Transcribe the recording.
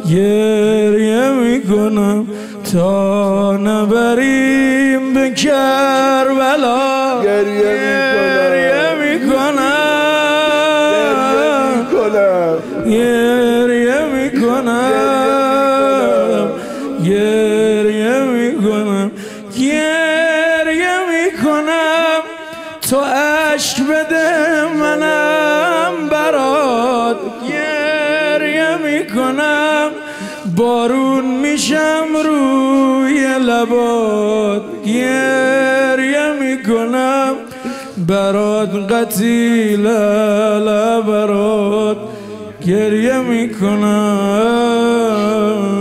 گریه میکنم تا نبریم به کربلا. گریه میکنم گریه میکنم گریه میکنم گریه میکنم تو عشق بده منم برات گریه میکنم بارون میشم روی لبات گریه میکنم برات قتیل برات گریه میکنم.